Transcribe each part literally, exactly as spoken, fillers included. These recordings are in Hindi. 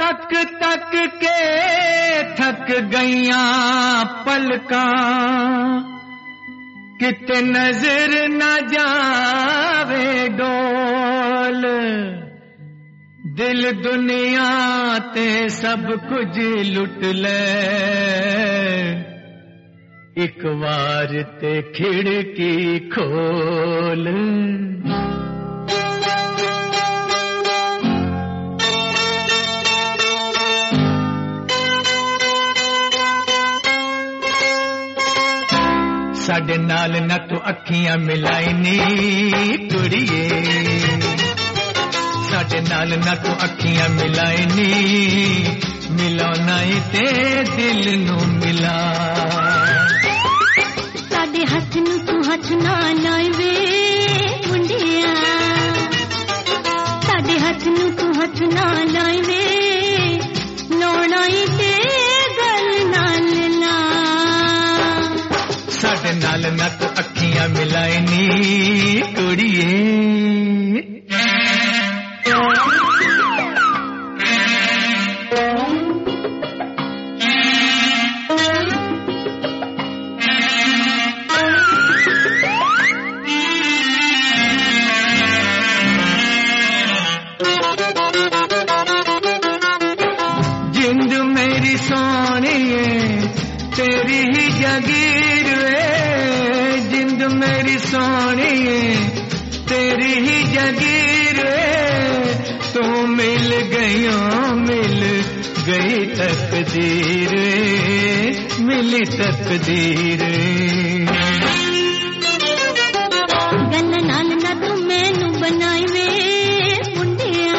तक तक के थक गईया पलका, किते नजर न जावे डोल। दिल दुनिया ते सब कुछ लुट ले, एक बार ते खिड़की खोल। साडे नाल न तू अखियां मिलाई नी कुड़िए, साडे नाल न तू अखियां मिलाई नी, मिलाना ही ते दिल नू मिला। साडे हथ नू तू हथ ना लाई वे मुंडिया, साडे हथ नू तू हथ ना लाई वे, लाउणा ही ते गल नाल ला। साडे नाल न तू अखियां मिलाई नी कुड़िए। जिंद मेरी सोनिए तेरी ही जागीर वे, जिंद मेरी सोनिए तेरी ही जागीर वे, तू मिल गयो मिल गई तकदीर, मिली तकदीर। गल नाल ना तू मैनू बनाई वे मुंडिया,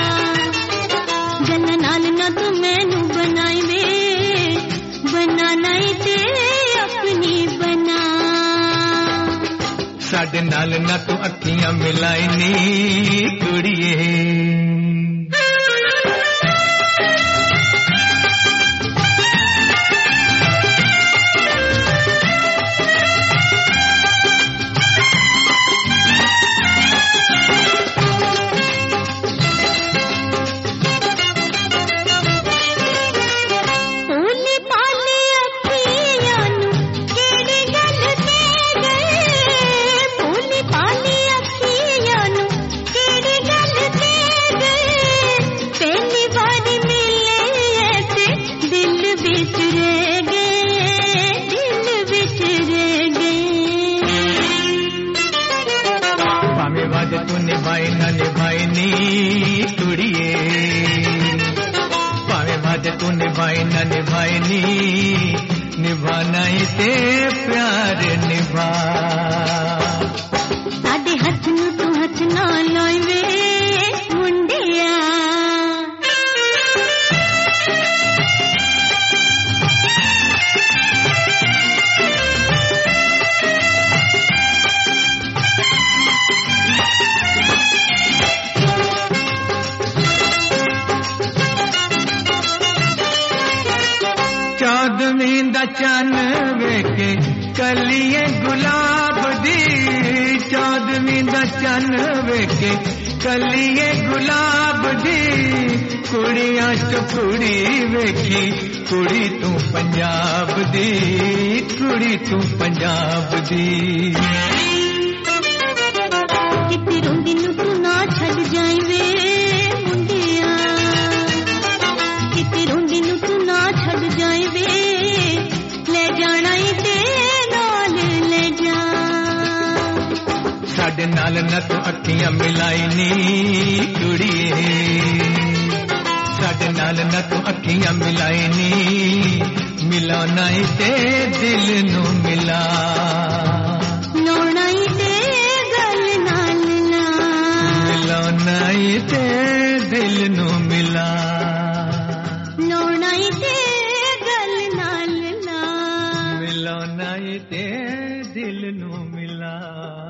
गल नाल ना तू मैनू बनाई वे, बनाना ही ते अपनी बना। साडे नाल ना तू अखियां मिलाई नी कुड़िए। तू निभाई न निभाई नी कुड़िए, पावे बात तू निभाई न निभाई नी, निभाना ही ते प्यार निभा। साडे हथ नू तू हथ ना लाई वे मुंडिया, चौदवीं दा चन वेखे कलिए गुलाब दी, चौदवीं दा चन वेखे कलिए गुलाब दी, कुड़ियां च कुड़ी वेखी कुड़ी तू पंजाब दी, कुड़ी तू पंजाब दी। किते रोंदी नू तू ना छड़ जाई वे मुंडिया, किते रोंदी नू तू ना छड़ जाई वे, ले जाना ही ते नाल ले जा। साडे नाल न तू अखियां मिलाई नी कुड़िए, साडे नाल न तू अखियां मिलाई नी, मिलाना ही ते दिल नू मिला। लाउणा ही ते गल नाल ला, मिलाना ही ते दिल नू मिला। लाउणा ही ते गल नाल ला, मिलाना ही ते दिल नू मिला।